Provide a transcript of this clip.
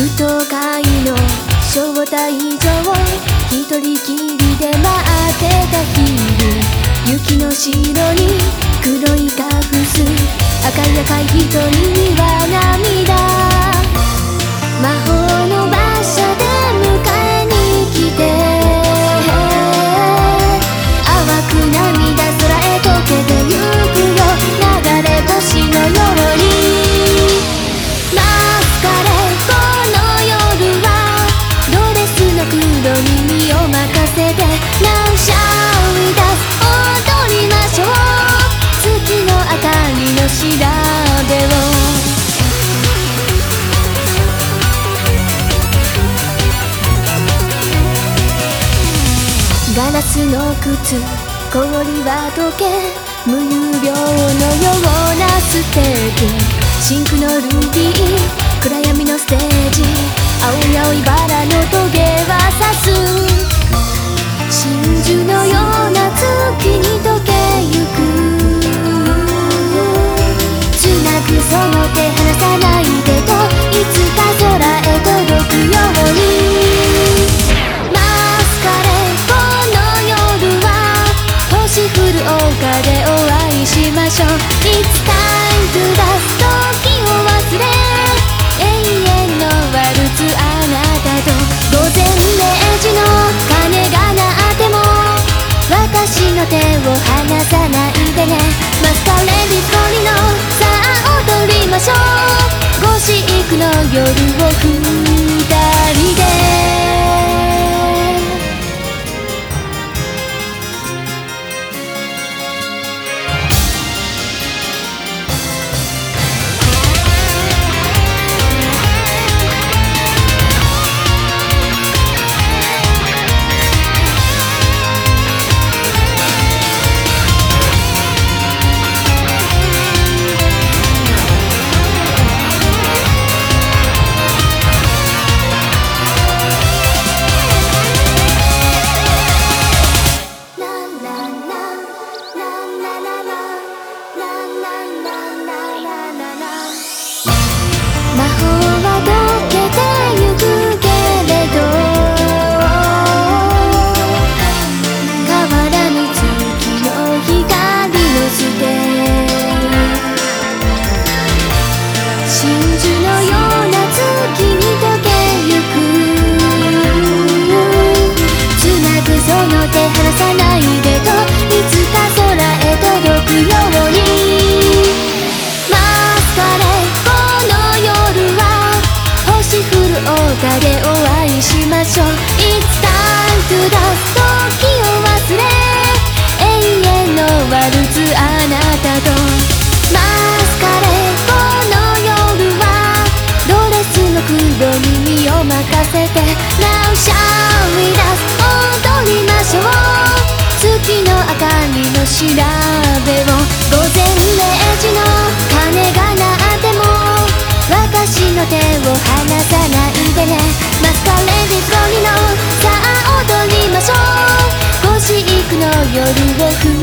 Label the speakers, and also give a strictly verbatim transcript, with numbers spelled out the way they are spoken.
Speaker 1: 都会の招待状一人きりで待ってた昼、雪の白に黒いカフス、赤い赤い瞳には涙、魔法の馬車で迎えに来て、淡く涙空へ溶けてゆくよ、流れ星のように。マスカレードの夜はドレスの黒に身を任せて Now shall we dance 踊りましょう、月の明かりの調べを。ガラスの靴、氷は溶け、無有病のようなステープ、シンクのルビー、暗闇のステージ、青々いバラのトゲは刺す、真珠のような月に溶けゆく、つなぐその手離さないでと、いつか空へ届くように。星降る丘でお会いしましょう。 It's time to dance 時を忘れ、永遠のワルツあなたと。午前れいじの鐘が鳴っても私の手を離さないでね。マスカレーディスコリのさあ踊りましょう、ゴシックの夜を二人で。魔法は溶けてゆくけれど、変わらぬ月の光のステ真珠のような月に溶けゆく、つなぐその手離さないでと、いつか空へ届くように。マスカレー星降る丘でお会いしましょう。 It's time to dance 時を忘れ、永遠のワルツあなたと。マスカレードの夜はドレスの黒に身を任せて Now shall we dance 踊りましょう、月の明かりの調べを。午前れいじの鐘が鳴っても私の手を離さないでね。マスカレーディスコリのさあ踊りましょう、ゴシックの夜を